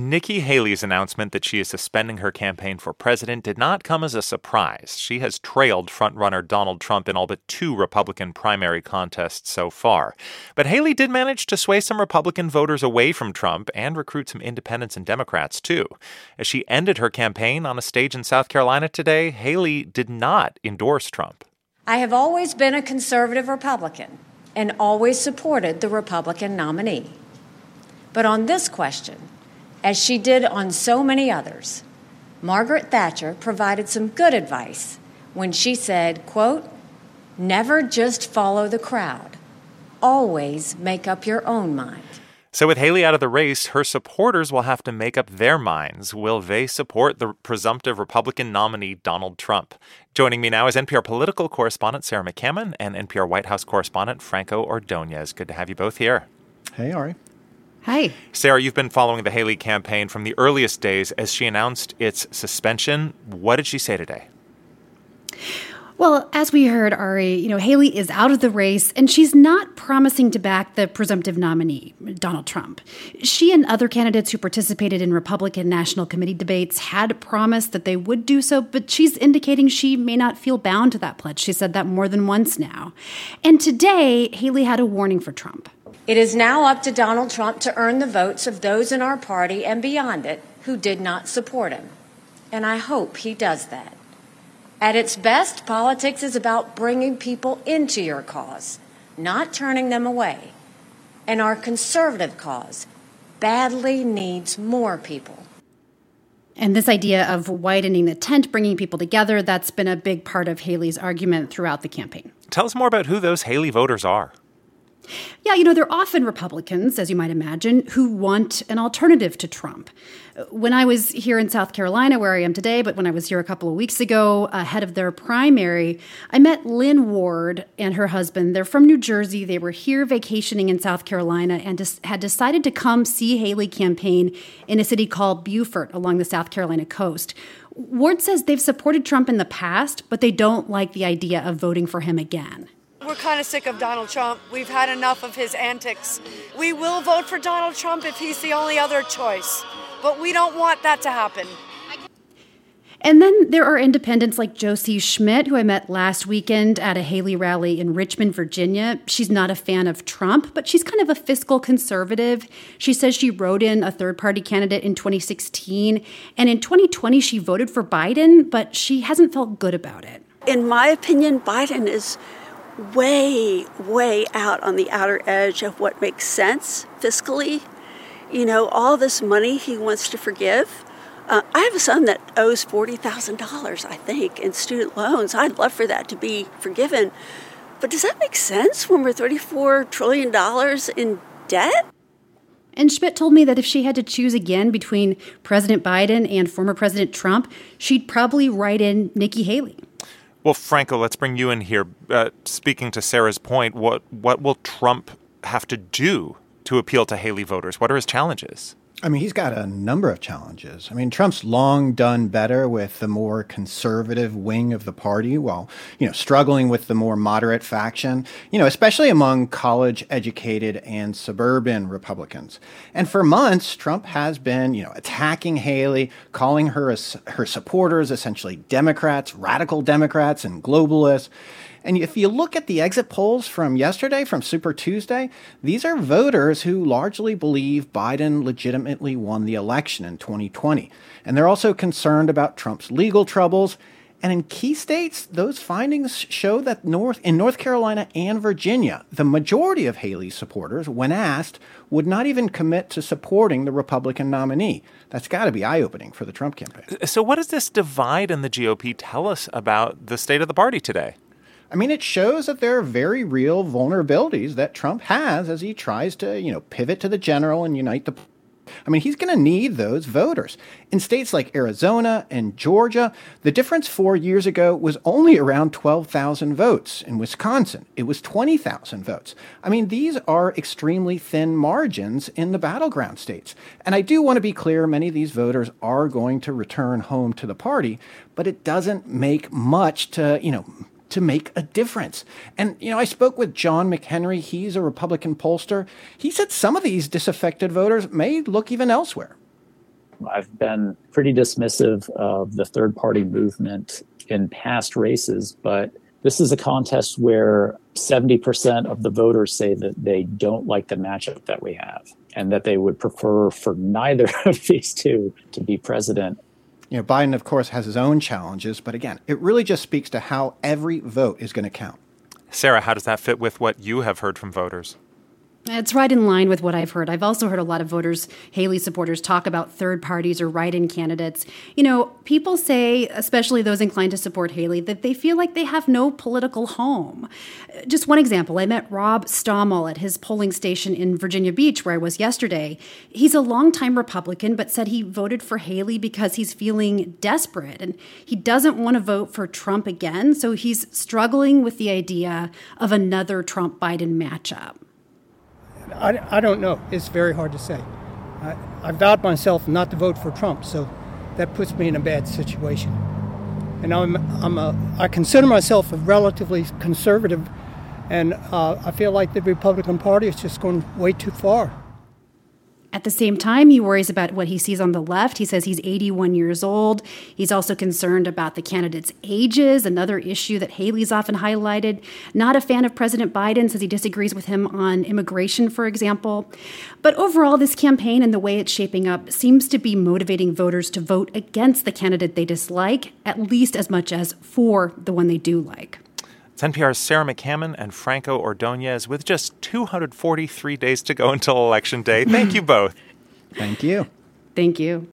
Nikki Haley's announcement that she is suspending her campaign for president did not come as a surprise. She has trailed frontrunner Donald Trump in all but 2 Republican primary contests so far. But Haley did manage to sway some Republican voters away from Trump and recruit some independents and Democrats, too. As she ended her campaign on a stage in South Carolina today, Haley did not endorse Trump. I have always been a conservative Republican and always supported the Republican nominee. But on this question, as she did on so many others, Margaret Thatcher provided some good advice when she said, quote, "Never just follow the crowd. Always make up your own mind." So with Haley out of the race, her supporters will have to make up their minds. Will they support the presumptive Republican nominee, Donald Trump? Joining me now is NPR political correspondent Sarah McCammon and NPR White House correspondent Franco Ordonez. Good to have you both here. Hey, Ari. Hi. Sarah, you've been following the Haley campaign from the earliest days as she announced its suspension. What did she say today? Well, as we heard, Ari, Haley is out of the race, and she's not promising to back the presumptive nominee, Donald Trump. She and other candidates who participated in Republican National Committee debates had promised that they would do so, but she's indicating she may not feel bound to that pledge. She said that more than once now. And today, Haley had a warning for Trump. It is now up to Donald Trump to earn the votes of those in our party and beyond it who did not support him. And I hope he does that. At its best, politics is about bringing people into your cause, not turning them away. And our conservative cause badly needs more people. And this idea of widening the tent, bringing people together, that's been a big part of Haley's argument throughout the campaign. Tell us more about who those Haley voters are. Yeah, they're often Republicans, as you might imagine, who want an alternative to Trump. When I was here in South Carolina, where I am today, but when I was here a couple of weeks ago, ahead of their primary, I met Lynn Ward and her husband. They're from New Jersey. They were here vacationing in South Carolina and had decided to come see Haley campaign in a city called Beaufort along the South Carolina coast. Ward says they've supported Trump in the past, but they don't like the idea of voting for him again. We're kind of sick of Donald Trump. We've had enough of his antics. We will vote for Donald Trump if he's the only other choice, but we don't want that to happen. And then there are independents like Josie Schmidt, who I met last weekend at a Haley rally in Richmond, Virginia. She's not a fan of Trump, but she's kind of a fiscal conservative. She says she wrote in a third-party candidate in 2016, and in 2020 she voted for Biden, but she hasn't felt good about it. In my opinion, Biden is way, way out on the outer edge of what makes sense fiscally. All this money he wants to forgive. I have a son that owes $40,000, I think, in student loans. I'd love for that to be forgiven. But does that make sense when we're $34 trillion in debt? And Schmidt told me that if she had to choose again between President Biden and former President Trump, she'd probably write in Nikki Haley. Well, Franco, let's bring you in here. Speaking to Sarah's point, what will Trump have to do to appeal to Haley voters? What are his challenges? He's got a number of challenges. Trump's long done better with the more conservative wing of the party while, struggling with the more moderate faction, especially among college-educated and suburban Republicans. And for months, Trump has been, attacking Haley, calling her supporters essentially Democrats, radical Democrats, and globalists. And if you look at the exit polls from yesterday, from Super Tuesday, these are voters who largely believe Biden legitimately won the election in 2020. And they're also concerned about Trump's legal troubles. And in key states, those findings show that in North Carolina and Virginia, the majority of Haley's supporters, when asked, would not even commit to supporting the Republican nominee. That's got to be eye-opening for the Trump campaign. So what does this divide in the GOP tell us about the state of the party today? It shows that there are very real vulnerabilities that Trump has as he tries to, pivot to the general and unite the... he's going to need those voters. In states like Arizona and Georgia, the difference 4 years ago was only around 12,000 votes. In Wisconsin, it was 20,000 votes. These are extremely thin margins in the battleground states. And I do want to be clear, many of these voters are going to return home to the party, but it doesn't make much to make a difference. And, I spoke with John McHenry. He's a Republican pollster. He said some of these disaffected voters may look even elsewhere. I've been pretty dismissive of the third-party movement in past races, but this is a contest where 70% of the voters say that they don't like the matchup that we have and that they would prefer for neither of these two to be president. Biden, of course, has his own challenges, but again, it really just speaks to how every vote is going to count. Sarah, how does that fit with what you have heard from voters? It's right in line with what I've heard. I've also heard a lot of voters, Haley supporters, talk about third parties or write-in candidates. People say, especially those inclined to support Haley, that they feel like they have no political home. Just one example, I met Rob Stommel at his polling station in Virginia Beach, where I was yesterday. He's a longtime Republican, but said he voted for Haley because he's feeling desperate, and he doesn't want to vote for Trump again, so he's struggling with the idea of another Trump-Biden matchup. I don't know. It's very hard to say. I vowed myself not to vote for Trump, so that puts me in a bad situation. And I consider myself a relatively conservative, and I feel like the Republican Party is just going way too far. At the same time, he worries about what he sees on the left. He says he's 81 years old. He's also concerned about the candidates' ages, another issue that Haley's often highlighted. Not a fan of President Biden, says he disagrees with him on immigration, for example. But overall, this campaign and the way it's shaping up seems to be motivating voters to vote against the candidate they dislike, at least as much as for the one they do like. It's NPR's Sarah McCammon and Franco Ordonez with just 243 days to go until Election Day. Thank you both. Thank you. Thank you.